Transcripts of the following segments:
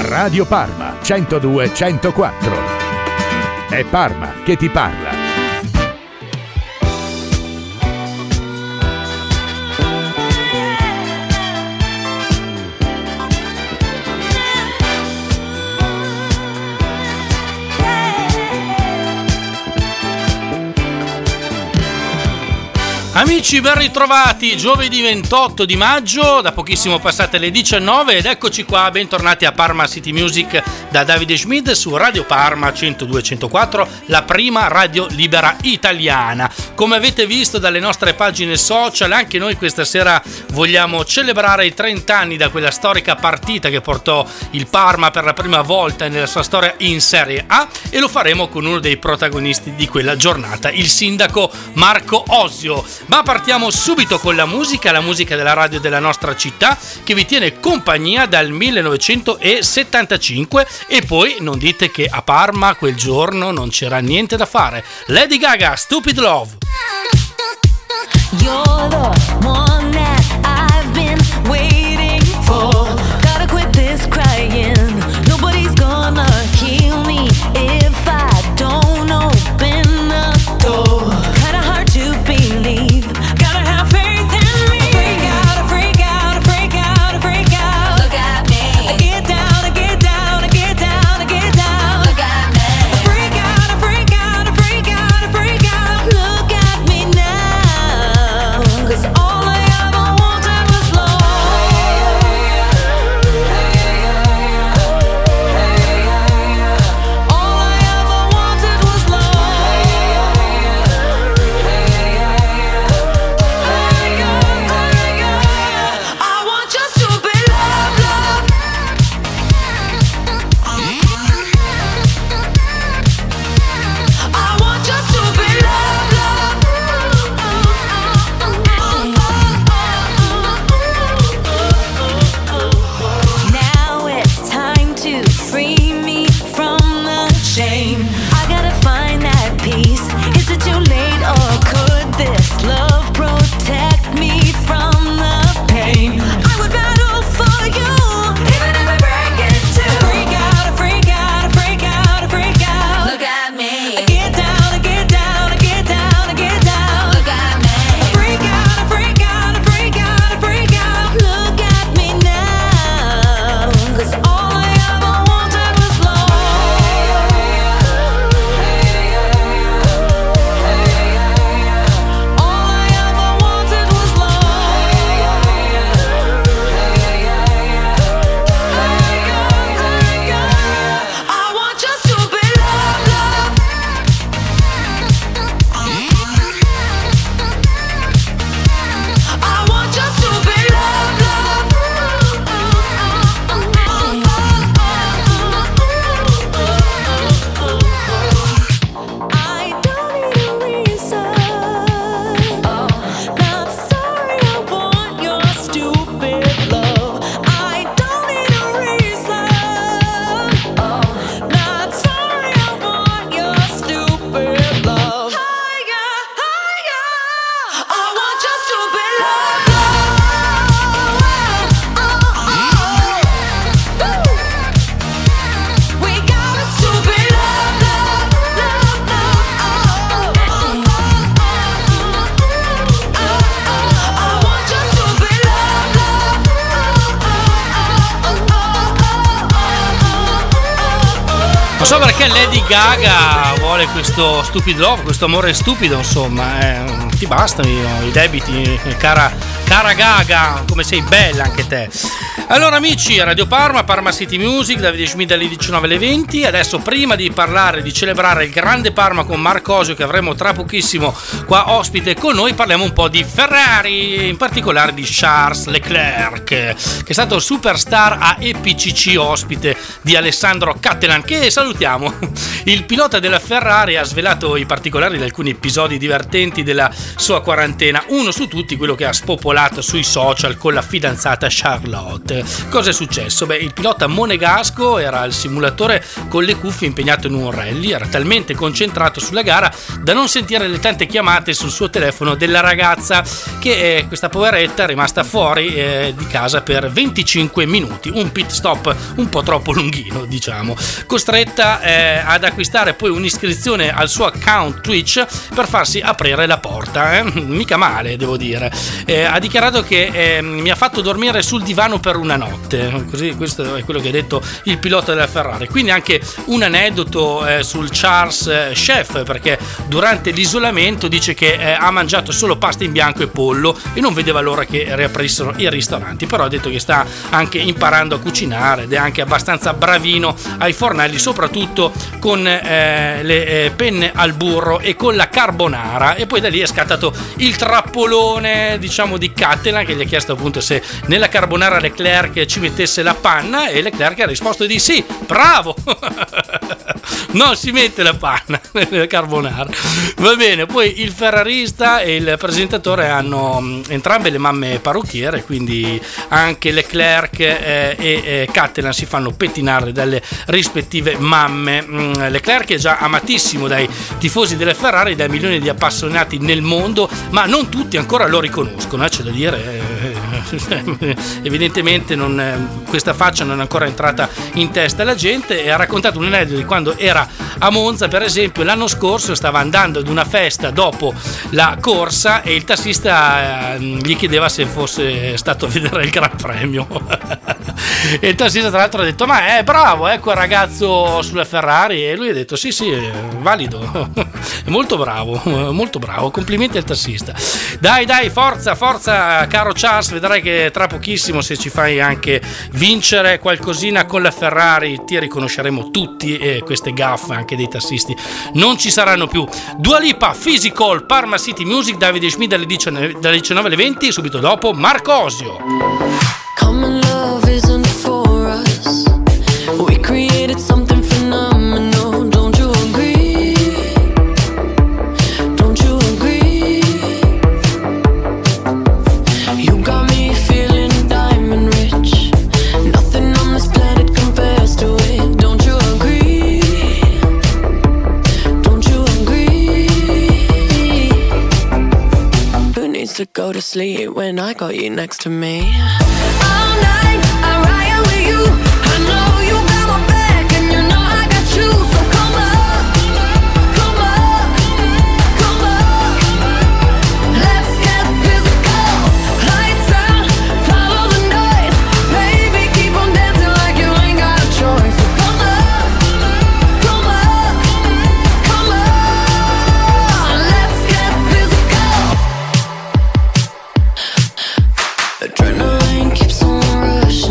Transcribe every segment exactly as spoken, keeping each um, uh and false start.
Radio Parma centodue centoquattro. È Parma che ti parla. Amici, ben ritrovati, giovedì ventotto di maggio, da pochissimo passate le diciannove ed eccoci qua, bentornati a Parma City Music da Davide Schmid su Radio Parma centodue centoquattro, la prima radio libera italiana. Come avete visto dalle nostre pagine social, anche noi questa sera vogliamo celebrare i trenta anni da quella storica partita che portò il Parma per la prima volta nella sua storia in Serie A, e lo faremo con uno dei protagonisti di quella giornata, il sindaco Marco Osio. Ma partiamo subito con la musica, la musica della radio della nostra città, che vi tiene compagnia dal millenovecentosettantacinque, e poi non dite che a Parma quel giorno non c'era niente da fare. Lady Gaga, Stupid Love. You're the one that I've been waiting for. Gotta quit this crying. Nobody's gonna heal me if I don't open the door. Kinda hard to believe. Gotta have faith in me. Freak out, I freak out, I freak out, I freak out. Look at me. I get down, I get down, I get down, I get down. Look at me. I freak out, I freak out, I freak out, I freak out. Look at me now. 'Cause all I ever wanted was love. All I ever wanted was love. I want your stupid love, love. I want your stupid love, love. Now it's time to free me from the shame. I gotta find that peace. Is it too late, or could this love protect me from the pain? I would battle for you, even if I break it too. Freak out, I freak out, I freak out, I freak out. Look at me. I get down, I get down, I get down, I get down. Look at me. I freak out, I freak out, I freak out, I freak out. Look at me now. 'Cause all I ever wanted was love. All I ever wanted was love. I want your stupid love, love. I want your stupid love, love. I don't need a reason. Not sorry, I want your stupid love. I don't need a reason. Not sorry, I want your stupid love. Higher, higher. I want your stupid love, love. We got a stupid love, love, love, love. I want your stupid love, love. Non so perché Lady Gaga vuole questo stupid love, questo amore stupido, insomma, eh, ti bastano i, i debiti, cara, cara Gaga, come sei bella anche te. Allora amici, Radio Parma, Parma City Music, Davide Schmid alle diciannove alle venti. Adesso, prima di parlare, di celebrare il grande Parma con Marco Osio, che avremo tra pochissimo qua ospite con noi, parliamo un po' di Ferrari, in particolare di Charles Leclerc, che è stato superstar a E P C C, ospite di Alessandro Cattelan, che salutiamo. Il pilota della Ferrari ha svelato i particolari di alcuni episodi divertenti della sua quarantena, uno su tutti quello che ha spopolato sui social con la fidanzata Charlotte. cockpit. Cosa è successo? Beh, il pilota monegasco era al simulatore con le cuffie impegnato in un rally, era talmente concentrato sulla gara da non sentire le tante chiamate sul suo telefono della ragazza, che eh, questa poveretta è rimasta fuori eh, di casa per venticinque minuti, un pit stop un po' troppo lunghino, diciamo, costretta eh, ad acquistare poi un'iscrizione al suo account Twitch per farsi aprire la porta, eh? Mica male, devo dire. Eh, ha dichiarato che eh, mi ha fatto dormire sul divano per una notte, così questo è quello che ha detto il pilota della Ferrari. Quindi anche un aneddoto eh, sul Charles eh, Chef, perché durante l'isolamento dice che eh, ha mangiato solo pasta in bianco e pollo e non vedeva l'ora che riaprissero i ristoranti, però ha detto che sta anche imparando a cucinare ed è anche abbastanza bravino ai fornelli, soprattutto con eh, le eh, penne al burro e con la carbonara. E poi da lì è scattato il trappolone, diciamo, di Catalan, che gli ha chiesto appunto se nella carbonara Leclerc ci mettesse la panna, e Leclerc ha risposto di sì, bravo. Non si mette la panna nella carbonara. Va bene, poi il ferrarista e il presentatore hanno mh, entrambe le mamme parrucchiere, quindi anche Leclerc eh, e eh, Catalan si fanno pettinare dalle rispettive mamme. Mm, Leclerc è già amatissimo dai tifosi delle Ferrari, dai milioni di appassionati nel mondo, ma non tutti ancora lo riconoscono, eh, c'è da dire. Eh, evidentemente non, eh, questa faccia non è ancora entrata in testa alla gente. E ha raccontato un aneddoto di quando era a Monza, per esempio. L'anno scorso stava andando ad una festa dopo la corsa e il tassista eh, gli chiedeva se fosse stato a vedere il Gran Premio. E il tassista tra l'altro ha detto: ma è bravo, ecco il ragazzo sulla Ferrari. E lui ha detto: sì sì, è valido, è molto bravo, molto bravo, complimenti al tassista. Dai dai, forza forza caro Charles, vedrai che tra pochissimo, se ci fai anche vincere qualcosina con la Ferrari, ti riconosceremo tutti, e queste gaffe anche dei tassisti non ci saranno più. Dua Lipa, Physical, Parma City Music, Davide Schmid dalle diciannove alle venti, subito dopo Marcosio. Common love isn't for us. We created something phenomenal. Don't you agree? Don't you agree? You got me feeling diamond rich. Nothing on this planet compares to it. Don't you agree? Don't you agree? Who needs to go to sleep when I got you next to me? All night I ride with you. I know you got my back and you know I got you. So come up, come up, come up. Let's get physical. Lights out, follow the noise. Baby, keep on dancing like you ain't got a choice. So come up, come up, come on. Let's get physical. Adrenaline keeps on rushing.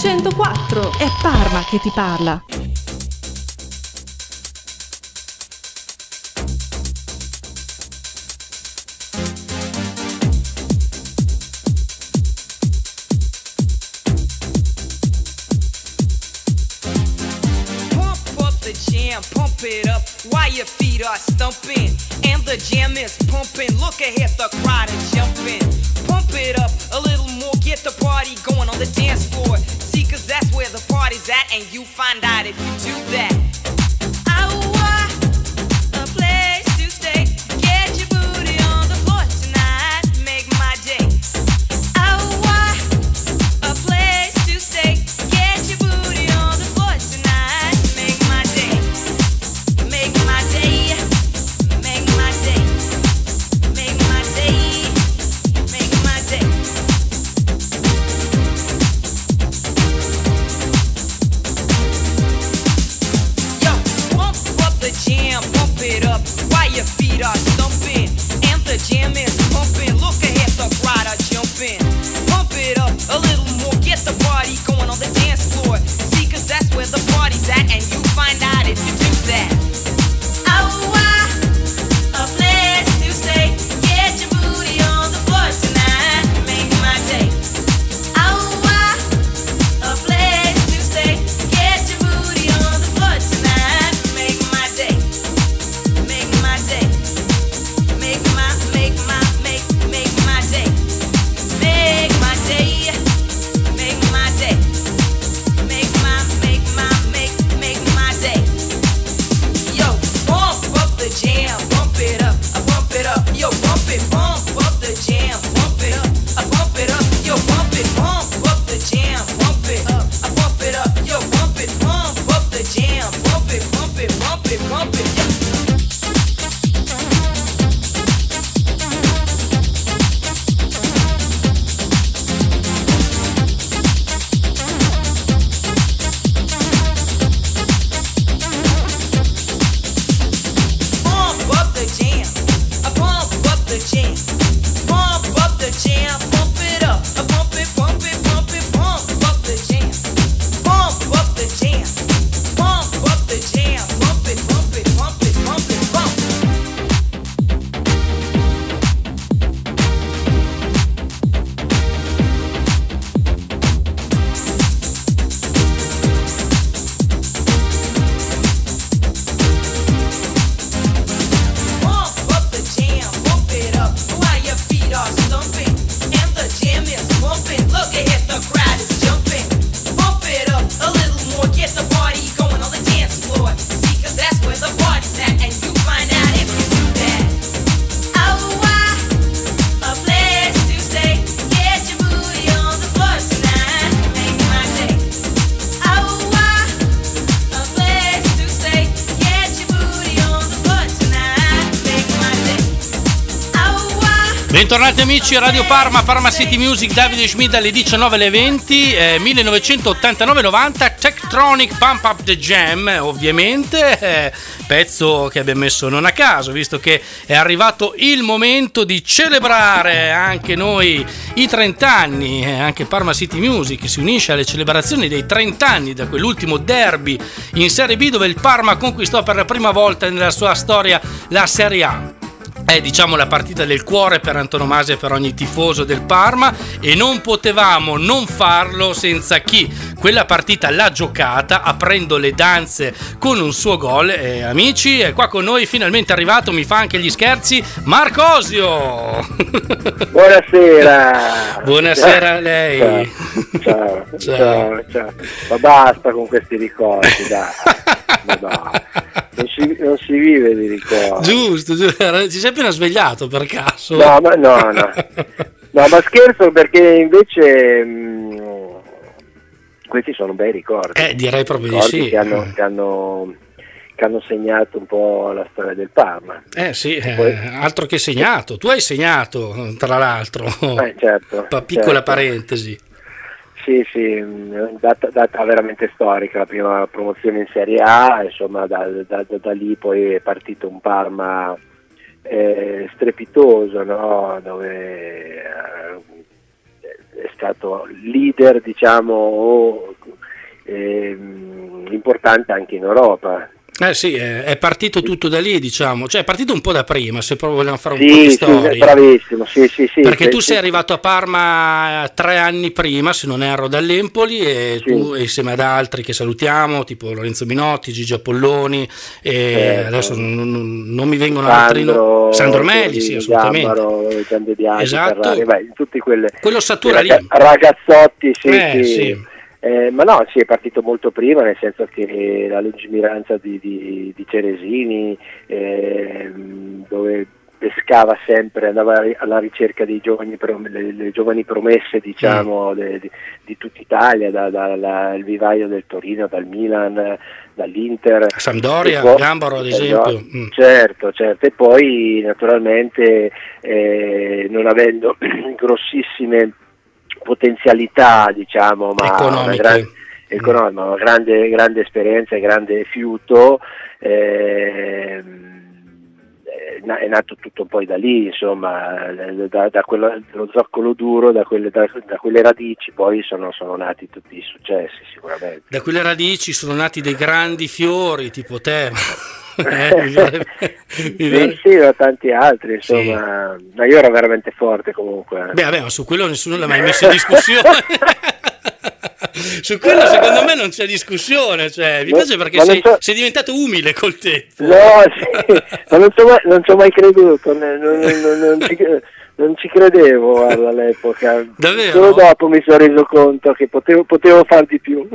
centoquattro, è Parma che ti parla. Pump it up while your feet are stumping and the jam is pumping. Look ahead, the crowd is jumping. Pump it up a little more, get the party going on the dance floor. See, cause that's where the party's at, and you find out if you do that. I want a place to stay. Get your booty on the floor tonight, make my day. I want a place to stay. Get your booty on the floor tonight, make my day. Make my day, make my day, make my day, make my day. Yo, pump up the jam, pump it up while your feet are stumping and the jam is pumping. Look ahead, the crowd are jumping. Pump it up a little more, get the party going on the dance floor. See, cause that's where the party's at, and you find out if you do that. Bentornati amici, Radio Parma, Parma City Music, Davide Schmid alle diciannove alle venti, eh, millenovecentottantanove novanta, Tektronic Pump Up the Jam, ovviamente, eh, pezzo che abbiamo messo non a caso, visto che è arrivato il momento di celebrare anche noi i trenta anni, eh, anche Parma City Music si unisce alle celebrazioni dei trenta anni da quell'ultimo derby in Serie B dove il Parma conquistò per la prima volta nella sua storia la Serie A. È diciamo la partita del cuore per antonomasia per ogni tifoso del Parma e non potevamo non farlo senza chi quella partita l'ha giocata aprendo le danze con un suo gol. E amici, è qua con noi finalmente arrivato, mi fa anche gli scherzi, Marcosio. Buonasera. Buonasera a lei. Ciao, ciao, ciao, ciao. Ma basta con questi ricordi, dai. Ma dai. Non si, non si vive di ricordi. Giusto, giusto, ci sei appena svegliato per caso? No, ma no, no. No, ma scherzo perché invece mh, questi sono bei ricordi. Eh, direi proprio di ricordi sì. Che hanno, che hanno, che hanno segnato un po' la storia del Parma. Eh sì, poi, eh, altro che segnato. Tu hai segnato, tra l'altro. Eh, certo. Pa- piccola certo. parentesi. Sì, sì, data, data veramente storica, la prima promozione in Serie A, insomma da, da, da, da lì poi è partito un Parma eh, strepitoso, no? Dove eh, è stato leader, diciamo, o, ehm, importante anche in Europa. Eh sì, è partito tutto da lì, diciamo, cioè è partito un po' da prima, se proprio vogliamo fare un sì, po' di sì, storia. Bravissimo, sì, sì, sì. Perché sì, tu sì. sei arrivato a Parma tre anni prima, se non erro, dall'Empoli, e Sì. tu insieme ad altri che salutiamo, tipo Lorenzo Minotti, Gigi Apolloni, e Certo. adesso non, non- non mi vengono altri Sandro, no- Sandro Melli, sì, assolutamente. Gambaro, Gian De Biasi, Esatto. Ferrari, beh, tutti quelle, Quello Satura quei lì. ragazzotti, sì, Eh, sì. sì. Eh, ma no, sì, è partito molto prima, nel senso che la lungimiranza di, di, di Ceresini, ehm, dove pescava sempre, andava alla ricerca dei giovani, prom- le, le giovani promesse, diciamo, Mm. de, di, di tutta Italia, dal da, da, vivaio del Torino, dal Milan, dall'Inter. Sampdoria, E poi- Gambaro ad Esatto. esempio. Mm. Certo, certo, e poi naturalmente eh, non avendo grossissime potenzialità, diciamo, ma una Economiche. grande, economica, una grande, grande esperienza e grande fiuto, eh, è nato tutto poi da lì, insomma, da, da quello, dallo zoccolo duro, da quelle, da, da quelle radici poi sono, sono nati tutti i successi sicuramente. Da quelle radici sono nati dei grandi fiori, tipo te. Eh, mi pare- mi pare- Sì, sì, da tanti altri, insomma, Sì. ma io ero veramente forte comunque. Beh, vabbè, ma su quello nessuno l'ha mai messo in discussione. Su quello secondo me non c'è discussione, cioè, mi No, piace perché ma non sei, so- sei diventato umile col tempo. No, sì, ma non ci ho mai, non ci ho mai creduto, non, non- non- non ci, non ci credevo all'epoca. Davvero? Solo dopo mi sono reso conto che potevo, potevo far di più.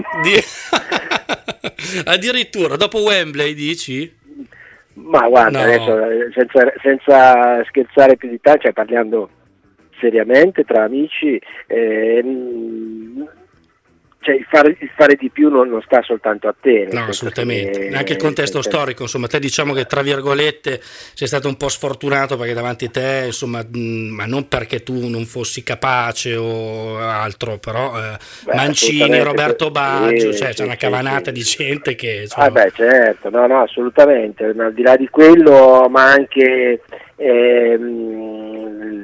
Di- Addirittura, dopo Wembley dici? Ma guarda, No. adesso eh, senza, senza scherzare più di tanto, cioè parlando seriamente tra amici, ehm, cioè il fare, il fare di più non, non sta soltanto a te. nel No, senso assolutamente. che- Anche il contesto che- storico, insomma, te diciamo che tra virgolette sei stato un po' sfortunato perché davanti a te, insomma, mh, ma non perché tu non fossi capace o altro, però eh, Beh, Mancini, assolutamente, Roberto sì, Baggio, sì, cioè sì, c'è una sì, cavanata sì. di gente che insomma, Ah beh, certo, no, no, assolutamente, ma al di là di quello, ma anche ehm,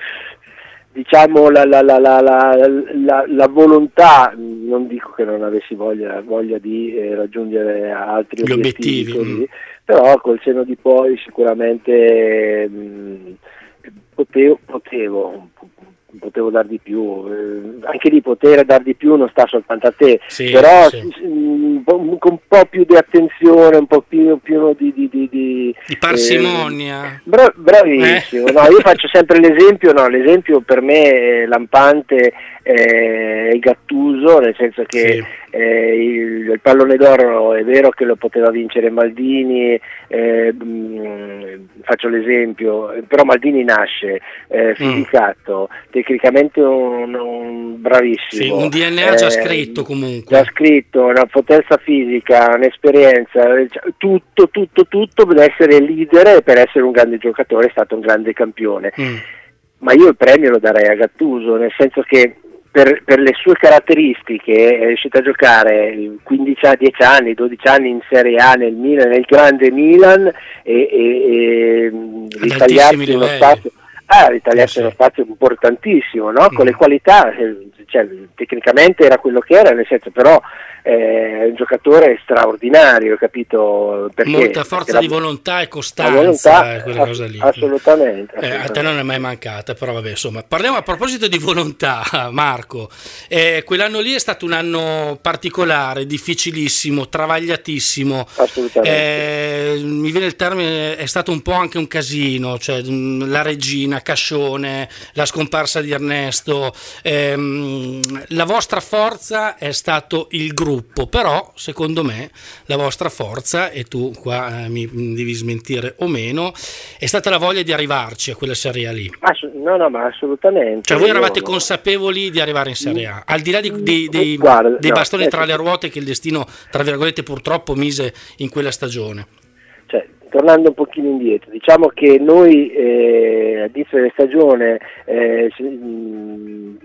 diciamo la, la, la, la, la, la, la volontà, non dico che non avessi voglia, voglia di eh, raggiungere altri Gli obiettivi, obiettivi, così, mm. però col senno di poi sicuramente mh, potevo, potevo potevo dar di più, eh, anche lì poter dar di più non sta soltanto a te, Sì, però sì. s- un po', con un po' più di attenzione, un po' più, più di, di, di, di, di parsimonia. eh, bra- bravissimo, Eh. no, io faccio sempre l'esempio, no, l'esempio per me è lampante, eh, è Gattuso, nel senso che Sì. eh, il, il pallone d'oro è vero che lo poteva vincere Maldini, eh, mh, faccio l'esempio, eh, però Maldini nasce eh, fisicato, tecnicamente un, un bravissimo, Sì, un D N A già eh, scritto comunque. già scritto, una potenza fisica, un'esperienza, eh, tutto, tutto, tutto per essere leader e per essere un grande giocatore, è stato un grande campione. Mm. Ma io il premio lo darei a Gattuso, nel senso che per, per le sue caratteristiche è riuscito a giocare quindici a dieci anni, dodici anni in Serie A nel Milan, nel grande Milan, e, e, e ritagliarsi altissimi uno livelli. spazio, ah, ritagliarsi Sì, sì. uno spazio importantissimo, no? Con Mm. le qualità, eh, cioè, tecnicamente era quello che era, nel senso, però eh, è un giocatore straordinario, capito? Perché, Molta forza perché di la- volontà e la costanza, volontà, eh, quelle ass- cose lì. assolutamente, Eh, a te assolutamente. non è mai mancata, però vabbè, insomma, parliamo a proposito di volontà, Marco. Eh, quell'anno lì è stato un anno particolare, difficilissimo, travagliatissimo. Assolutamente. Eh, mi viene il termine, è stato un po' anche un casino, cioè mh, la regina, Cascione, la scomparsa di Ernesto. Ehm, la vostra forza è stato il gruppo, però secondo me la vostra forza, e tu qua eh, mi mi devi smentire o meno, è stata la voglia di arrivarci a quella Serie A lì. Ass- no, no, ma assolutamente. Cioè voi Io eravate no. consapevoli di arrivare in Serie A, al di là di- dei, dei- Guarda, dei no, bastoni eh, tra sì. le ruote che il destino, tra virgolette, purtroppo mise in quella stagione. Cioè, tornando un pochino indietro, diciamo che noi eh, all'inizio della stagione eh, si, mh,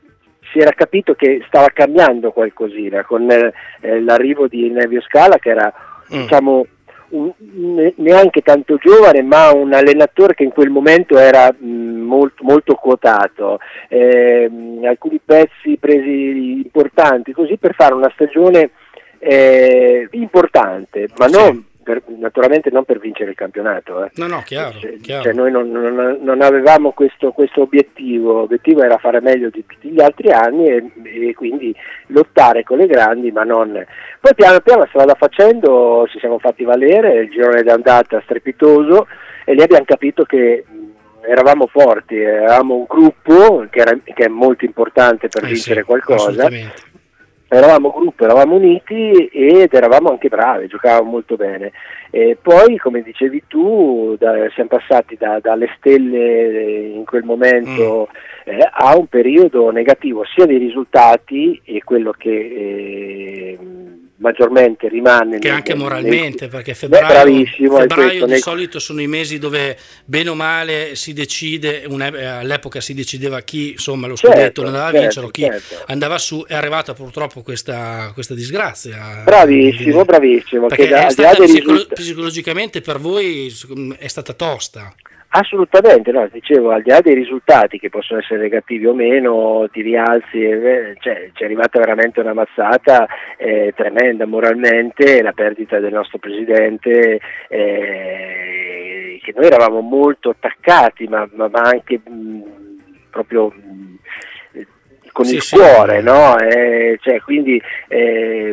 si era capito che stava cambiando qualcosina con eh, l'arrivo di Nevio Scala, che era Mm. diciamo un, neanche tanto giovane, ma un allenatore che in quel momento era mh, molto, molto quotato, eh, alcuni pezzi presi importanti, così per fare una stagione eh, importante, ma non per, naturalmente non per vincere il campionato. Eh. No, no, chiaro. Cioè, chiaro. cioè noi non, non, non avevamo questo, questo obiettivo, l'obiettivo era fare meglio di tutti gli altri anni e, e quindi lottare con le grandi, ma non... Poi piano piano strada facendo ci siamo fatti valere, il girone d'andata strepitoso, e lì abbiamo capito che eravamo forti, eravamo un gruppo che, era, che è molto importante per eh vincere sì, qualcosa. Eravamo gruppo, eravamo uniti ed eravamo anche bravi, giocavamo molto bene. E poi, come dicevi tu, da, siamo passati da, dalle stelle in quel momento mm. eh, a un periodo negativo, sia dei risultati e quello che eh, maggiormente rimane che nel, anche nel, moralmente nel, perché febbraio, bravissimo, febbraio questo, di nel... solito sono i mesi dove bene o male si decide, una, all'epoca si decideva chi insomma lo scudetto certo, lo andava a certo, vincere, chi certo. andava su. È arrivata purtroppo questa, questa disgrazia, bravissimo bravissimo perché che da, è stata dei psicolo- risultati... psicologicamente per voi è stata tosta. Assolutamente, no, dicevo, al di là dei risultati che possono essere negativi o meno, ti rialzi, eh, cioè, ci è arrivata veramente una mazzata eh, tremenda moralmente, la perdita del nostro presidente, eh, che noi eravamo molto attaccati, ma, ma, ma anche mh, proprio mh, con sì, il sì, cuore, sì. no? Eh, cioè, quindi... Eh,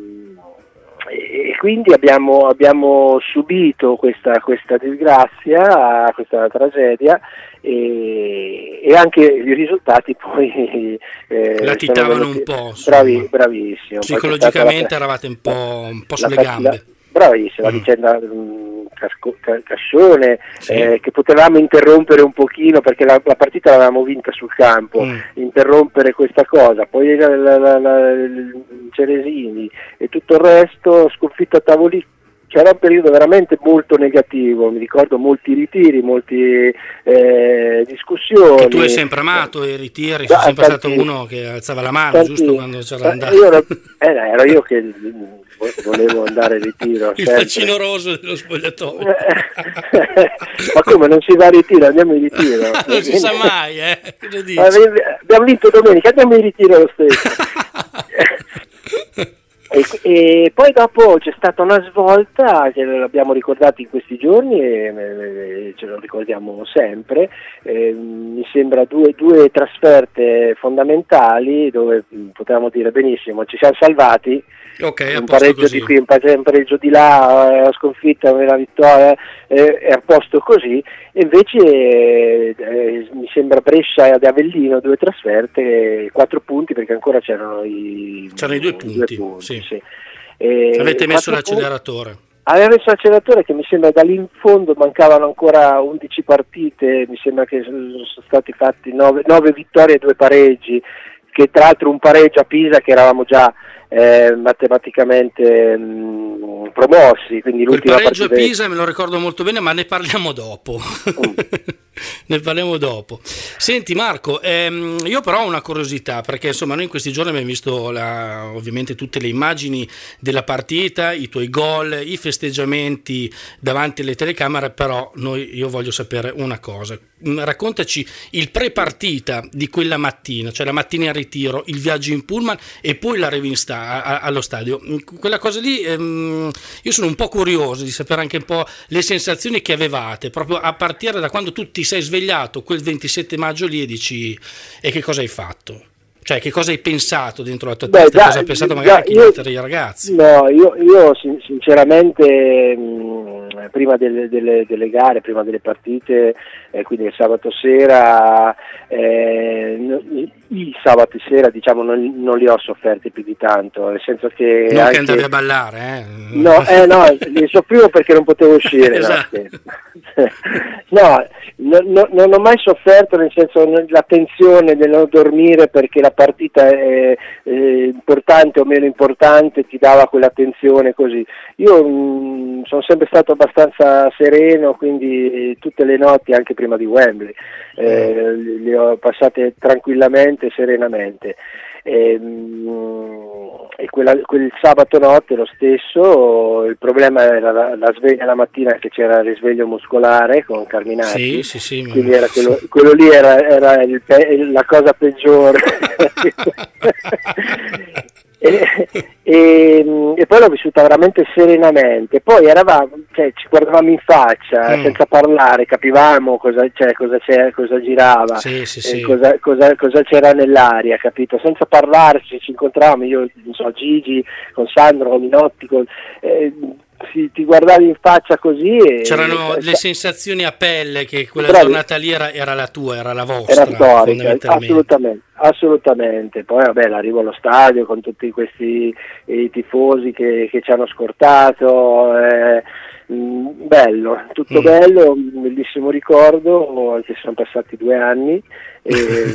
e quindi abbiamo, abbiamo subito questa, questa disgrazia, questa tragedia e, e anche i risultati poi eh, latitavano un po', bravi, bravissimo, psicologicamente la, eravate un po', un po' sulle la, gambe la, bravissima, mm. la vicenda mh, Casco, Cascione sì. eh, che potevamo interrompere un pochino perché la, la partita l'avevamo vinta sul campo, mm. interrompere questa cosa, poi la, la, la, la, Ceresini e tutto il resto, sconfitto a tavolino. C'era un periodo veramente molto negativo, mi ricordo molti ritiri, molte eh, discussioni. Che tu hai sempre amato i ritiri, sei sempre tanti, stato uno che alzava la mano, tanti, giusto quando c'era andato. Io ero, eh, ero io che volevo andare in ritiro. Il faccino roso dello spogliatoio. Ma come, non si va a ritiro, andiamo in ritiro. Non si sa mai, eh? Cosa dici? Abbiamo vinto domenica, andiamo in ritiro lo stesso. E, e poi dopo c'è stata una svolta che l'abbiamo ricordato in questi giorni e, e ce lo ricordiamo sempre, eh, mi sembra due, due trasferte fondamentali dove potevamo dire benissimo ci siamo salvati, okay, un pareggio così. Di qui, un pareggio di là, la sconfitta, una vittoria, eh, è a posto così, e invece eh, eh, mi sembra Brescia ed Avellino due trasferte, quattro punti perché ancora c'erano i, c'erano i due punti, due punti sì. Sì. E avete messo l'acceleratore? Aveva messo l'acceleratore che mi sembra da lì in fondo mancavano ancora undici partite, mi sembra che sono stati fatti nove vittorie e due pareggi, che tra l'altro un pareggio a Pisa che eravamo già eh, matematicamente mh, promossi, quindi l'ultima quel pareggio partita... a Pisa me lo ricordo molto bene, ma ne parliamo dopo. Mm. Ne parliamo dopo. Senti Marco, ehm, io però ho una curiosità, perché insomma noi in questi giorni abbiamo visto la, ovviamente tutte le immagini della partita, i tuoi gol, i festeggiamenti davanti alle telecamere, però noi, io voglio sapere una cosa. Raccontaci il pre-partita di quella mattina, cioè la mattina in ritiro, il viaggio in pullman e poi l'arrivo in sta, a, allo stadio. Quella cosa lì, ehm, io sono un po' curioso di sapere anche un po' le sensazioni che avevate, proprio a partire da quando tu ti sei svegliato quel ventisette maggio lì e dici e che cosa hai fatto? Cioè che cosa hai pensato dentro la tua Beh, testa, da, cosa hai pensato magari da, anche io, gli altri ragazzi? No, io, io sinceramente mh, prima delle, delle, delle gare, prima delle partite, eh, quindi il sabato sera, eh, i sabati sera diciamo non, non li ho sofferti più di tanto, nel senso che... Non anche... che andavi a ballare, eh? No, eh, no, li soffrivo perché non potevo uscire. Esatto. No, no no, no, non ho mai sofferto, nel senso, la tensione del non dormire perché la partita è, è importante o meno importante, ti dava quella tensione così. Io mh, sono sempre stato abbastanza sereno, quindi tutte le notti, anche prima di Wembley, eh, le ho passate tranquillamente, serenamente. E, e quella, quel sabato notte lo stesso, il problema era la, la sveglia la mattina, che c'era il risveglio muscolare con Carminati, sì, sì, sì, quindi era quello, quello lì era, era il pe- la cosa peggiore. E, e, e poi l'ho vissuta veramente serenamente. Poi eravamo, cioè, ci guardavamo in faccia, mm. senza parlare, capivamo cosa, cioè, cosa, c'era, cosa girava, sì, sì, eh, sì. Cosa, cosa, cosa c'era nell'aria, capito? Senza parlarci ci incontravamo, io non so, Gigi con Sandro, con Minotti, con, eh, si, ti guardavi in faccia così e, c'erano e, le sensazioni a pelle che quella bravi. giornata lì era, era la tua, era la vostra, era storica, fondamentalmente. assolutamente, assolutamente. Poi vabbè, l'arrivo allo stadio con tutti questi i tifosi che, che ci hanno scortato, eh, mh, bello, tutto mm. bello, un bellissimo ricordo, anche se sono passati due anni, e,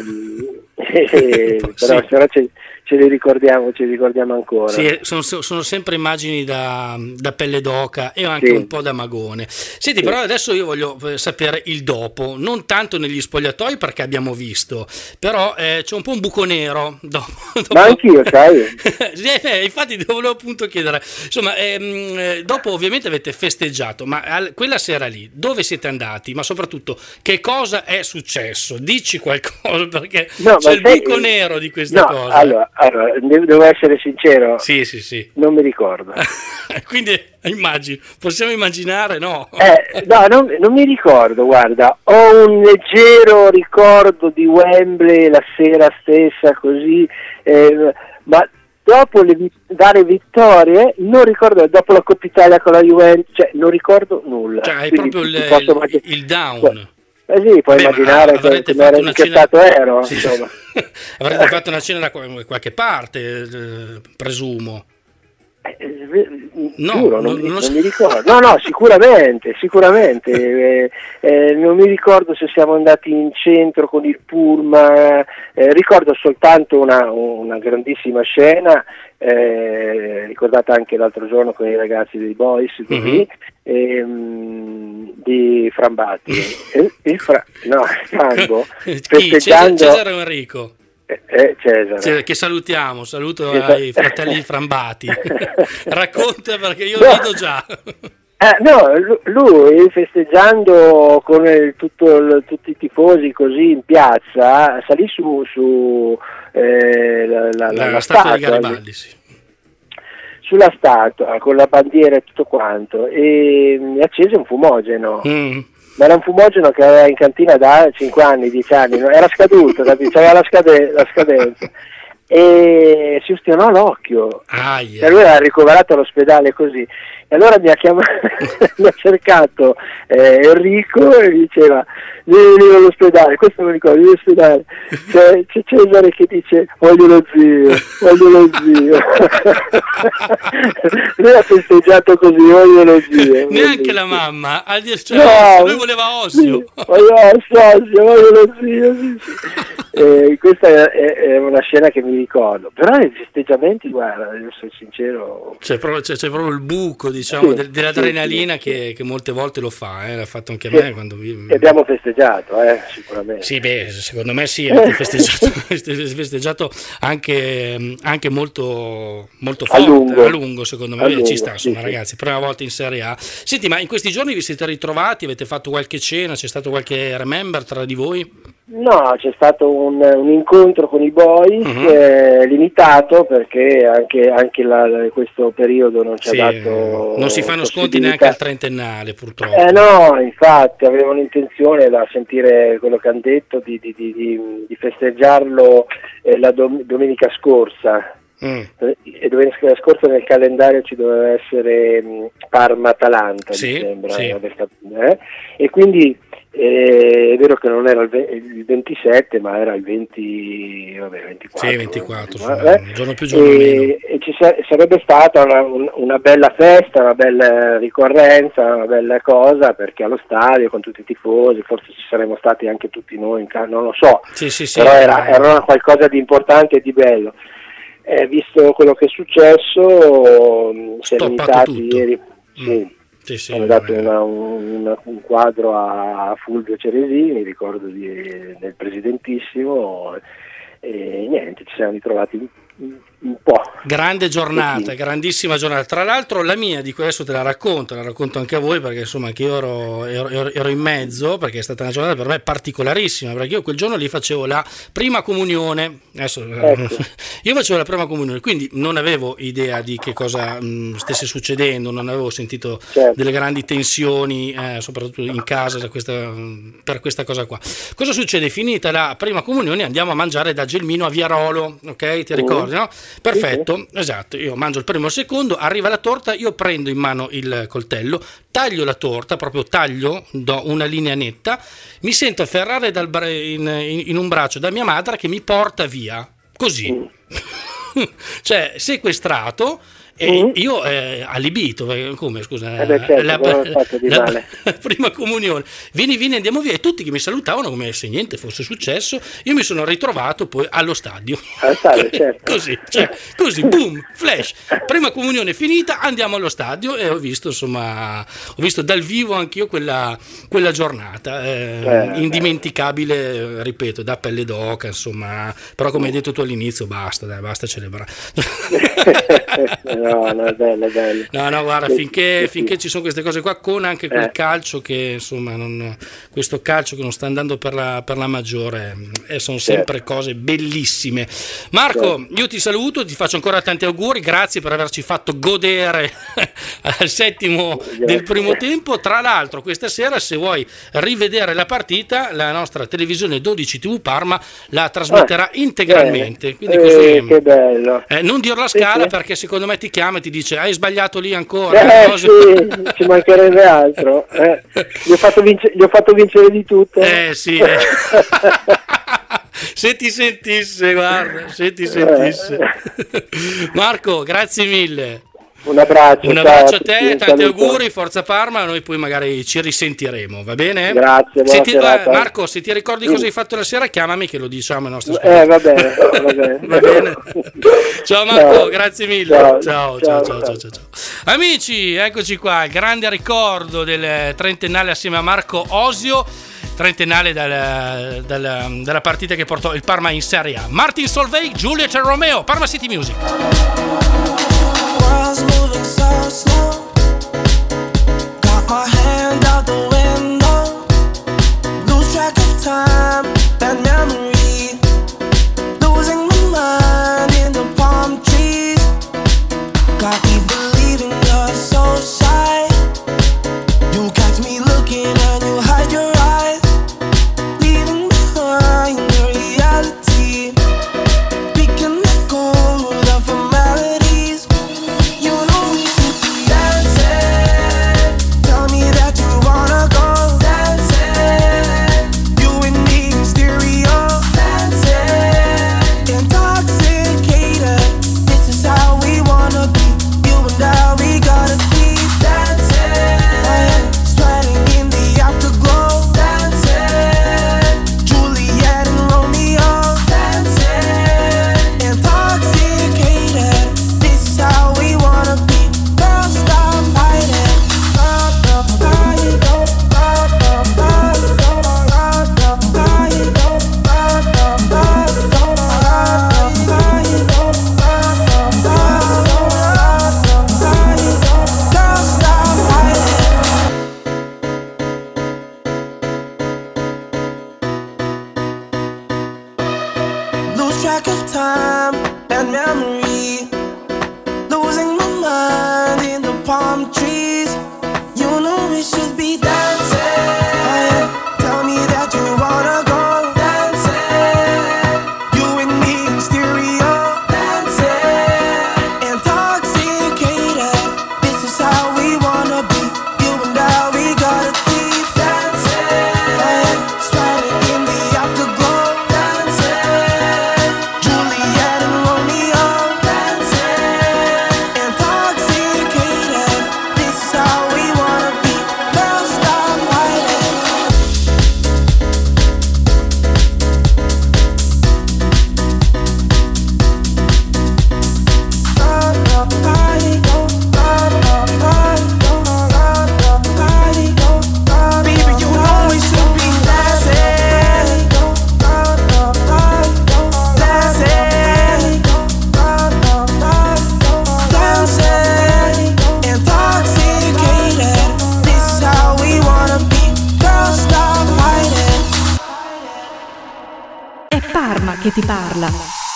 e, però, sì. però ce, ce li ricordiamo, ce li ricordiamo ancora. Sì, sono, sono sempre immagini da, da pelle d'oca e anche sì. un po' da magone. Senti, sì. però adesso io voglio sapere il dopo, non tanto negli spogliatoi perché abbiamo visto, però eh, c'è un po' un buco nero dopo, dopo... Ma anch'io, sai? eh, infatti ti volevo appunto chiedere, insomma, ehm, dopo ovviamente avete festeggiato, ma al, quella sera lì dove siete andati, ma soprattutto che cosa è successo? Dici qualcosa, perché no, c'è il sei... buco nero di questa no, cosa. Allora, allora, devo essere sincero, sì, sì, sì. non mi ricordo. Quindi immagino, possiamo immaginare, no? Eh, no, non, non mi ricordo, guarda, ho un leggero ricordo di Wembley la sera stessa, così, eh, ma dopo le varie vittorie non ricordo, dopo la Coppa Italia con la Juventus, cioè non ricordo nulla. Cioè hai quindi proprio il, posso il, il down. Eh sì, puoi Beh, immaginare che, che, era, che cena... stato ero, sì. insomma. Avrete fatto una cena da qualche parte, eh, presumo. No, giuro, non, non, mi, non mi ricordo. No, no, sicuramente, sicuramente. eh, eh, non mi ricordo se siamo andati in centro con il pullman, eh, ricordo soltanto una, una grandissima scena, eh, ricordata anche l'altro giorno con i ragazzi dei Boys, così, mm-hmm. ehm, di Frambati. e, e fra, no, Franco, festeggiando... Cesare o Enrico? Eh, Cesare. Cioè, che salutiamo, saluto Cesare. ai fratelli Frambati. Racconta perché io no. rido già. Eh, no, lui festeggiando con il, tutto il, tutti i tifosi così in piazza, salì su, su eh, la, la, la, la statua statua di Garibaldi, sì. Sulla statua con la bandiera e tutto quanto, e accese un fumogeno. Mm. Ma era un fumogeno che aveva in cantina da cinque anni, dieci anni, no? Era scaduto, c'aveva la, scade- la scadenza, e si ustionò l'occhio. Ah, yeah. E lui era ricoverato all'ospedale così, e allora mi ha chiamato, mi ha cercato eh, Enrico e mi diceva vieni, vieni all'ospedale, questo mi ricordo, vieni all'ospedale, c'è, c'è Cesare che dice voglio lo zio, voglio lo zio. Lui ha festeggiato così, voglio lo zio. Neanche la mamma, a dire, cioè, no, lui voleva Ossio. Voglio Ossio, voglio lo zio, sì, sì. Eh, questa è, è, è una scena che mi ricordo, però i festeggiamenti, guarda, devo essere sincero, c'è proprio, c'è, c'è proprio il buco, diciamo, sì, de, dell'adrenalina sì, che, che molte volte lo fa, eh, l'ha fatto anche a sì. me quando vi... E abbiamo festeggiato, eh, sicuramente. Sì, beh, secondo me sì, avete festeggiato, festeggiato anche, anche molto, molto forte, a lungo, a lungo secondo me, lungo, ci sta, insomma, sì, ragazzi, sì. Prima volta in Serie A. Senti, ma in questi giorni vi siete ritrovati, avete fatto qualche cena, c'è stato qualche remember tra di voi? No, c'è stato un, un incontro con i Boys, uh-huh. eh, limitato, perché anche, anche la, questo periodo non ci ha sì, dato non si fanno sconti neanche al trentennale, purtroppo. Eh no, infatti avevano intenzione, da sentire quello che hanno detto, di, di, di, di festeggiarlo eh, la dom- domenica scorsa. Mm. E domenica scorsa nel calendario ci doveva essere mh, Parma-Atalanta, sì, mi sembra, sì. eh, e quindi E è vero che non era il, ve- il ventisette, ma era il venti, vabbè, ventiquattro. Sì, ventiquattro, no? eh? Un giorno più, giorno meno. E, e ci sa- sarebbe stata una, un- una bella festa, una bella ricorrenza, una bella cosa, perché allo stadio con tutti i tifosi, forse ci saremmo stati anche tutti noi in casa, non lo so, Sì, sì, sì. però era, era qualcosa di importante e di bello. Eh, visto quello che è successo, mh, si è Stoppato limitati tutto. ieri. Sì. Mm. Sì, sì, Hanno dato vabbè. una, un, un quadro a Fulvio Ceresini, ricordo di, del presidentissimo, e niente, ci siamo ritrovati un, un po'. Grande giornata, Sì. grandissima giornata. Tra l'altro la mia, di adesso te la racconto, la racconto anche a voi, perché insomma anche io ero, ero, ero in mezzo, perché è stata una giornata per me particolarissima, perché io quel giorno lì facevo la prima comunione. Adesso, Ecco. io facevo la prima comunione, quindi non avevo idea di che cosa mh, stesse succedendo, non avevo sentito Certo. delle grandi tensioni, eh, soprattutto in casa da questa, per questa cosa qua. Cosa succede? Finita la prima comunione andiamo a mangiare da Gelmino a Viarolo, ok? Ti ricordi, no? Perfetto, esatto, io mangio il primo e il secondo, arriva la torta, io prendo in mano il coltello, taglio la torta, proprio taglio, do una linea netta, mi sento afferrare dal bra- in, in- in un braccio da mia madre che mi porta via, così, cioè sequestrato. E Mm. io eh, allibito, perché come scusa, Eh beh, certo, la, cosa ho fatto di la- male? la prima comunione, vieni, vieni, andiamo via, e tutti che mi salutavano come se niente fosse successo. Io mi sono ritrovato poi allo stadio, Allo stadio, certo. così, cioè, così, boom, flash, prima comunione finita, andiamo allo stadio e ho visto, insomma, ho visto dal vivo anch'io quella, quella giornata, eh, Eh, indimenticabile, ripeto, da pelle d'oca, insomma, però come hai detto tu all'inizio, basta, dai, basta celebrare. No, no, è bello, è bello. No, no, guarda, Sì, finché, sì, finché sì. ci sono queste cose qua, con anche quel Eh. calcio che, insomma, non, questo calcio che non sta andando per la, per la maggiore, e sono Certo. sempre cose bellissime. Marco, io ti saluto, ti faccio ancora tanti auguri, grazie per averci fatto godere al settimo del primo tempo. Tra l'altro, questa sera, se vuoi rivedere la partita, la nostra televisione dodici tivù Parma la trasmetterà Ah, integralmente. bene. Quindi Eh, così. che bello. Eh, non dirlo a Sì, scala, sì. perché secondo me ti chiama e ti dice hai sbagliato lì ancora. Eh Cosa- sì, ci mancherebbe altro. Eh. Gli, ho fatto vince- gli ho fatto vincere di tutto. Eh sì, eh. Se ti sentisse, guarda, se ti sentisse. Marco, grazie mille. Un abbraccio. Un ciao abbraccio a tutti, te, un tanti saluto. auguri, forza Parma, noi poi magari ci risentiremo, va bene? Grazie, buona Se ti- serata. Marco, se ti ricordi Sì. cosa hai fatto la sera, chiamami che lo diciamo ai nostri Eh, ascoltatori. va bene, va bene. Va bene. Ciao Marco, Ciao. grazie mille. Ciao, Ciao, ciao, ciao, ciao, ciao, ciao, ciao. Amici, eccoci qua, il grande ricordo del trentennale assieme a Marco Osio, trentennale dal- dal- dalla partita che portò il Parma in Serie A. Martin Solveig, Juliet e Romeo, Parma City Music. World's moving so slow. Got my hand out the window. Lose track of time and memory. Losing my mind in the palm trees. Got me believing you're so shy. You catch me looking and you hide your eyes. Leaving behind the reality. We can let go of the formalities. You know we should be dancing. Tell me that you wanna go dancing. You and me in stereo dancing. Intoxicated. This is how we wanna be. You and I, we gotta keep dancing. Sweating in the afterglow dancing. Juliet and Romeo dancing. Intoxicated. This is how we wanna be. Girl, stop fighting. Stop the fight. Stop the fight. Stop the fight. Stop the fight. Stop the fight. Stop the fight. Girl, stop fighting. Lose track of time and memory. Losing my mind in the palm trees. You know we should be dancing. Tell me that you wanna go dancing. You and me in stereo dancing. Intoxicated. This is how we wanna be. You and I, we gotta keep dancing. che ti parla.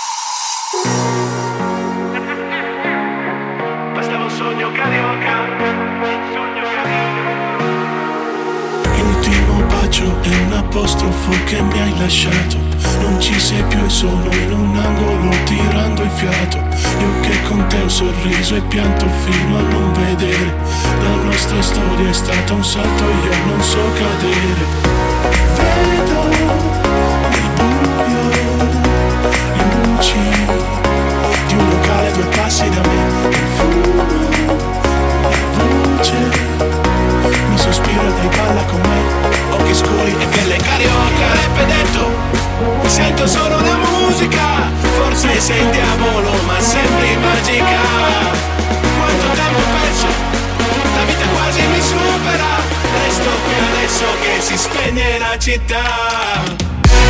Bastava un sogno carioca, sogno carioca. L'ultimo bacio è un apostrofo che mi hai lasciato. Non ci sei più e sono in un angolo tirando il fiato. Io che con te ho sorriso e pianto fino a non vedere. La nostra storia è stata un salto e io non so cadere. Vedo nel buio luci di un locale a due passi da me. Il fumo, la voce mi sospira e dai balla con me. Occhi scuri e pelle carioca. Rap detto, sento solo la musica. Forse sei il diavolo ma sembri magica. Quanto tempo ho perso, la vita quasi mi supera. Resto qui adesso che si spegne la città.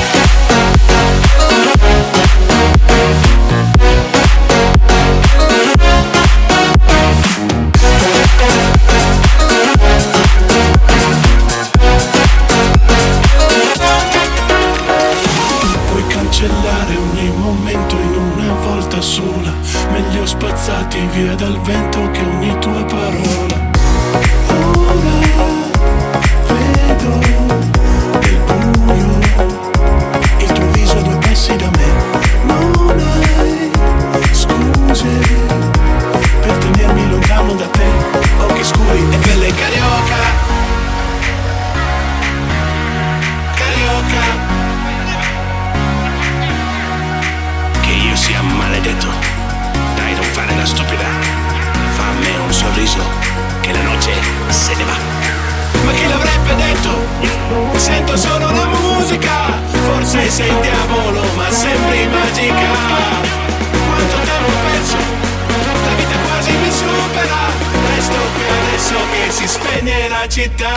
Puoi cancellare ogni momento in una volta sola. Meglio spazzati via dal vento che ogni tua parola. Ora vedo nel buio il tuo viso a due passi da me. Non hai scuse per tenermi lontano da te. Occhi scuri e pelle carioca. Carioca. Che io sia maledetto. Dai, non fare la stupida. Fa a me un sorriso che la noce se ne va. Ma chi l'avrebbe detto? Sento solo la musica. Forse sei il diavolo ma sembri magica. Quanto tempo ho perso, la vita quasi mi supera. Resto qui adesso che si spegne la città.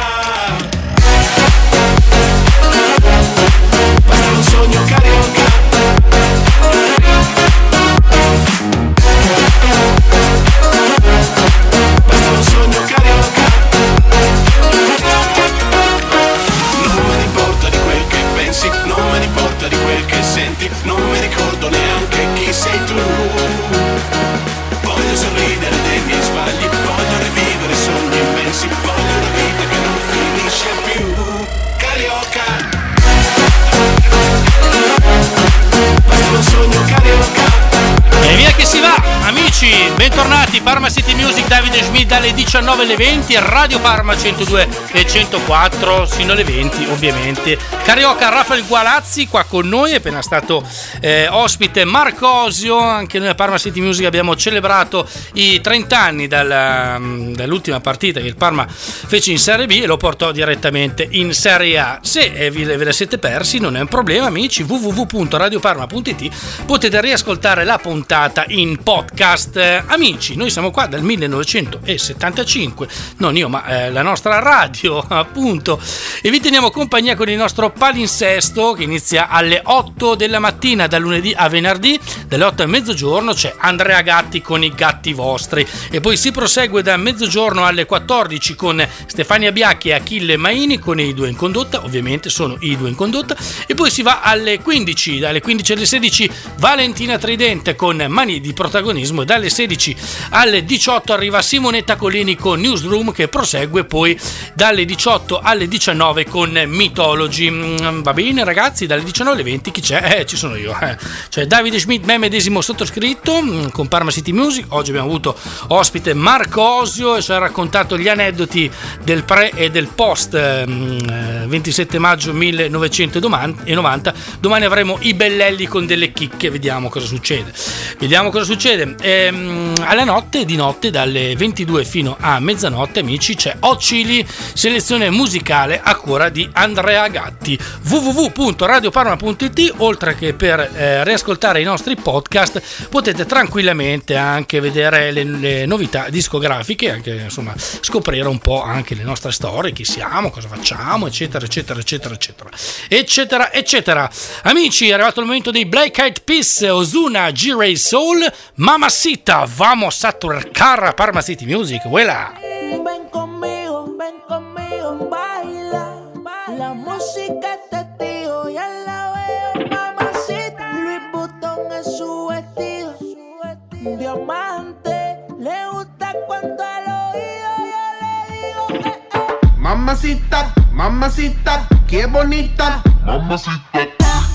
Basta un sogno carioca. Basta un sogno carioca. Non me ne importa di quel che pensi, non me ne importa di quel che senti. Non mi ricordo neanche chi sei tu. Voglio sorridere dei miei sbagli, voglio rivivere sogni immensi. Voglio una vita che non finisce più. Carioca. Basta un sogno carioca. E via che si va, amici, bentornati, Parma City Music, Davide Schmidt dalle diciannove alle venti, Radio Parma centodue e centoquattro sino alle venti ovviamente. Carioca Raffaele Gualazzi qua con noi, è appena stato eh, ospite Marcosio, anche noi a Parma City Music abbiamo celebrato i trenta anni dalla, dall'ultima partita che il Parma fece in Serie B e lo portò direttamente in Serie A. Se eh, ve la siete persi non è un problema, amici, w w w punto radio parma punto i t potete riascoltare la puntata in podcast. Eh, amici, noi siamo qua dal millenovecentosettantacinque, non io ma eh, la nostra radio appunto, e vi teniamo compagnia con il nostro palinsesto che inizia alle otto della mattina da lunedì a venerdì. Dalle otto a mezzogiorno c'è Andrea Gatti con i Gatti Vostri e poi si prosegue da mezzogiorno alle quattordici con Stefania Biacchi e Achille Maini con i due in condotta, ovviamente sono i due in condotta, e poi si va alle quindici, dalle quindici alle sedici Valentina Tridente con Mani di protagonismo, e dalle sedici alle diciotto arriva Simonetta Colini con Newsroom che prosegue poi dalle diciotto alle diciannove con Mythology. Va bene ragazzi, dalle diciannove alle venti chi c'è? Eh, ci sono io, eh. C'è Davide Schmidt, me medesimo sottoscritto con Parma City Music. Oggi abbiamo avuto ospite Marcosio e ci ha raccontato gli aneddoti del pre e del post eh, ventisette maggio millenovecentonovanta. Domani avremo i Bellelli con delle chicche, vediamo cosa succede. Vediamo cosa succede. Ehm, alla notte, di notte, dalle ventidue fino a mezzanotte, amici, c'è Ocili, selezione musicale a cura di Andrea Gatti. w w w punto radio parma punto i t. Oltre che per eh, riascoltare i nostri podcast, potete tranquillamente anche vedere le, le novità discografiche, anche insomma scoprire un po' anche le nostre storie, chi siamo, cosa facciamo, eccetera, eccetera, eccetera, eccetera, eccetera, eccetera. Amici, è arrivato il momento dei Black Eyed Peas, Ozuna, G-Ray Soul, Mamacita, vamos a tocar Parma City Music, vuela. Ven conmigo, ven conmigo, baila. La música es testigo, ya la veo, mamacita. Luis Mamacita, mamacita, qué bonita. Mamacita.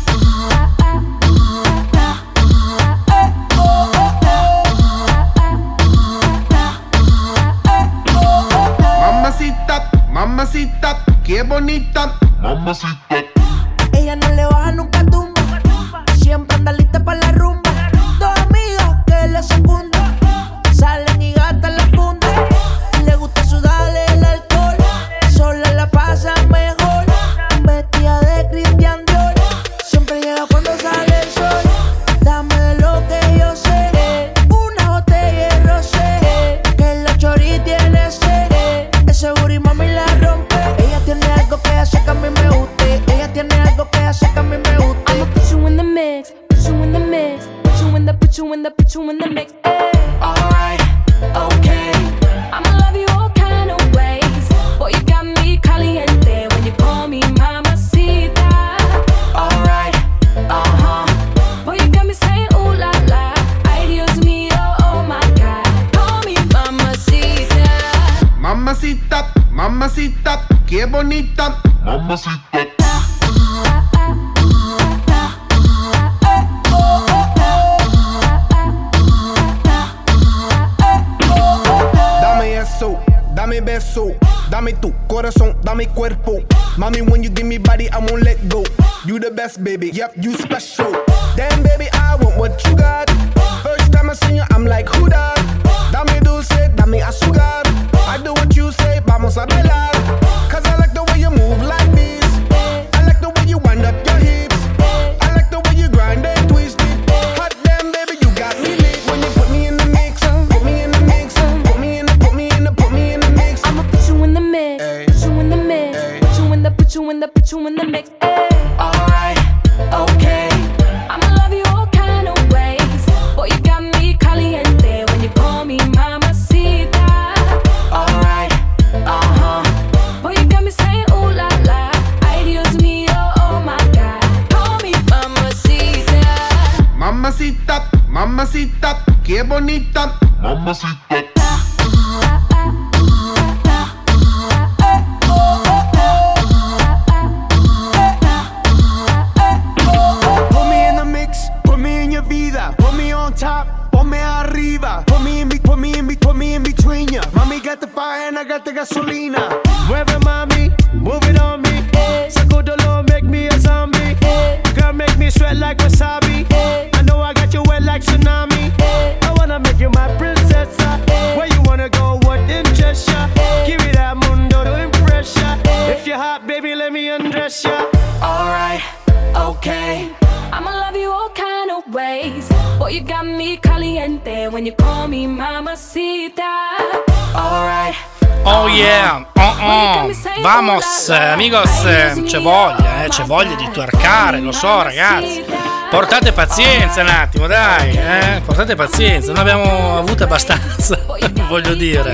Mamacita, mamacita, qué bonita. Mamacita. Ella no le baja nunca tumba. Siempre anda lista para la rumba. Dos amigas que la secundan. Salen y gastan la funda. Le gusta sudarle el alcohol. Sola la pasa mejor. Vestida de Christian Dior. Siempre llega cuando sale el sol. Dame de lo que yo sé. Una botella de rosé. Que la chori tiene sed. Ese booty mami la rompe. Ella tiene algo que hace que a mí me guste. Ella tiene algo que hace que a mí me guste. I'ma put you in the mix, put you in the mix, put you in the, put you in the, put you in the mix. Ay. Alright, okay. I'ma love you all kind of ways. Boy, you got me caliente when you call me mamacita. Alright, uh-huh. Boy, you got me saying ooh la la. Ay, Dios mío, oh my God. Call me mamacita. Mamacita, mamacita, qué bonita. Mamacita. Dame eso, dame beso, dame tu corazón, dame cuerpo. Mami, when you give me body, I won't let go. You the best, baby, yep, you special. Damn, baby, I want what you got. First time I seen you, I'm like, who that? Dame dulce, dame azúcar. I do what you say, vamos a bailar. Cause I like the way you move like this. I like the way you wind up your hips. I like the way you grind and twist it. Hot damn, baby, you got me lit. When you put me in the mix, put me in the mix, put me in the, put me in the, put me in the mix. I'ma put you in the mix, Ay. put you in the mix, Ay. put you in the, put you in the, put you in the mix. Ay. Alright, okay. I'ma love you all kind of ways. Boy, you got me caliente when you call me mamacita. Alright, uh-huh. Boy, you got me saying ooh la la. Ay, Dios mío, oh my God. Call me mamacita. Mamacita, mamacita, qué bonita. Mamacita. Put me in the mix, put me in your vida. Put me on top, ponme arriba. Put me in, be- put me in, be- put me in between ya. Mommy got the fire and I got the gasolina. Mueve mami, move it on me. Sacudolo, make me a zombie. Girl, make me sweat like wasabi. I know I got you wet like tsunami. I wanna make you my princess. Where you wanna go, what interests ya? Give me that mundo to impress ya. If you're hot, baby, let me undress ya. Alright, okay. I'ma love you all kind of ways. Boy, you got me caliente when you call me mamacita. Alright. Oh yeah, oh oh, vamos amigos, c'è voglia, eh, c'è voglia di twerkare, lo so ragazzi. Portate pazienza un attimo, dai, eh, portate pazienza, non abbiamo avuto abbastanza, voglio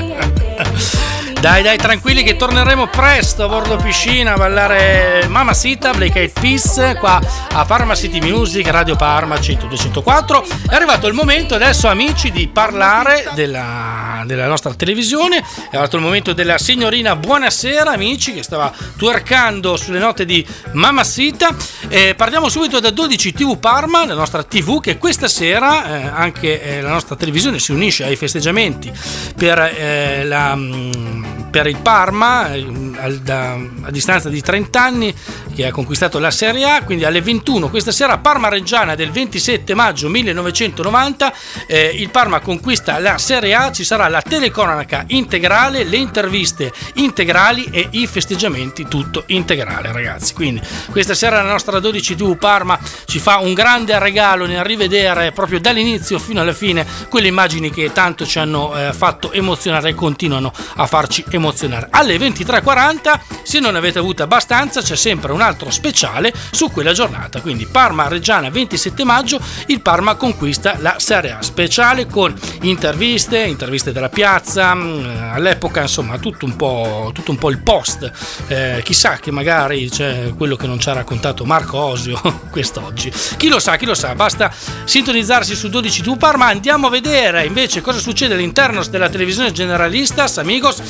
dire. Dai dai tranquilli che torneremo presto a bordo piscina a ballare Mamacita, Black Eyed Peas qua a Parma City Music, Radio Parma centodue centoquattro. È arrivato il momento adesso amici di parlare della, della nostra televisione, è arrivato il momento della signorina Buonasera amici che stava twerkando sulle note di Mamacita. Eh, parliamo subito da dodici tivù Parma, la nostra tivù che questa sera eh, anche eh, la nostra televisione si unisce ai festeggiamenti per eh, la per il Parma a, da, a distanza di trenta anni che ha conquistato la Serie A, quindi alle ventuno questa sera Parma Reggiana del ventisette maggio millenovecentonovanta eh, il Parma conquista la Serie A, ci sarà la telecronaca integrale, le interviste integrali e i festeggiamenti tutto integrale ragazzi, quindi questa sera la nostra dodici tivù Parma ci fa un grande regalo nel rivedere proprio dall'inizio fino alla fine quelle immagini che tanto ci hanno eh, fatto emozionare e continuano a farci emozionare. Alle ventitré e quaranta se non avete avuto abbastanza c'è sempre un altro speciale su quella giornata, quindi Parma Reggiana ventisette maggio il Parma conquista la Serie A, speciale con interviste interviste della piazza, all'epoca insomma tutto un po', tutto un po' il post, eh, chissà che magari c'è quello che non ci ha raccontato Marco Osio quest'oggi, chi lo sa chi lo sa, basta sintonizzarsi su dodici Parma. Andiamo a vedere invece cosa succede all'interno della televisione generalistas amigos, va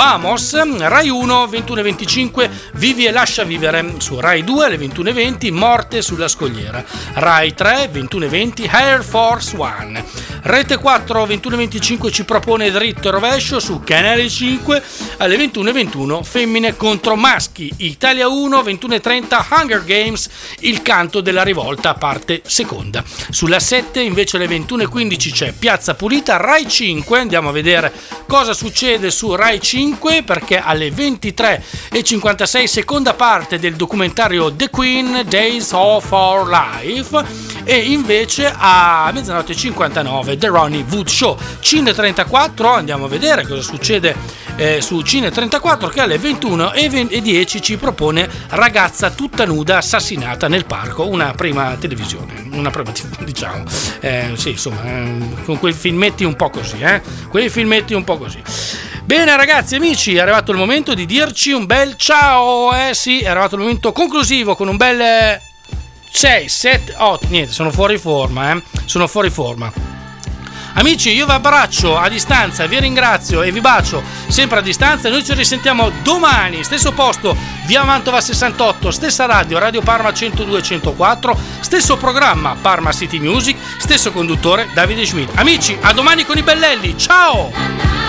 Vamos. Rai uno ventuno e venticinque Vivi e lascia vivere. Su Rai due alle ventuno e venti Morte sulla scogliera. Rai tre ventuno e venti Air Force One. Rete quattro ventuno e venticinque ci propone Dritto e rovescio. Su Canale cinque alle ventuno e ventuno Femmine contro maschi. Italia uno ventuno e trenta Hunger Games, il canto della rivolta, parte seconda. Sulla sette invece alle ventuno e quindici c'è Piazza Pulita. Rai cinque, andiamo a vedere cosa succede su Rai cinque, perché alle ventitré e cinquantasei seconda parte del documentario The Queen Days of Our Life, e invece a mezzanotte e cinquantanove The Ronnie Wood Show. Cine trentaquattro, andiamo a vedere cosa succede eh, su Cine trentaquattro, che alle ventuno e dieci ci propone Ragazza tutta nuda assassinata nel parco, una prima televisione, una prima diciamo eh, sì, insomma, eh, con quei filmetti un po' così, eh? quei filmetti un po' così. Bene ragazzi, amici, è arrivato il momento di dirci un bel ciao, eh sì, è arrivato il momento conclusivo con un bel sei, sette, otto, niente, sono fuori forma, eh? Sono fuori forma. Amici, io vi abbraccio a distanza, vi ringrazio e vi bacio sempre a distanza. Noi ci risentiamo domani, stesso posto, via Mantova sessantotto, stessa radio, Radio Parma centodue e centoquattro, stesso programma Parma City Music, stesso conduttore Davide Schmidt. Amici, a domani con i bellelli, ciao!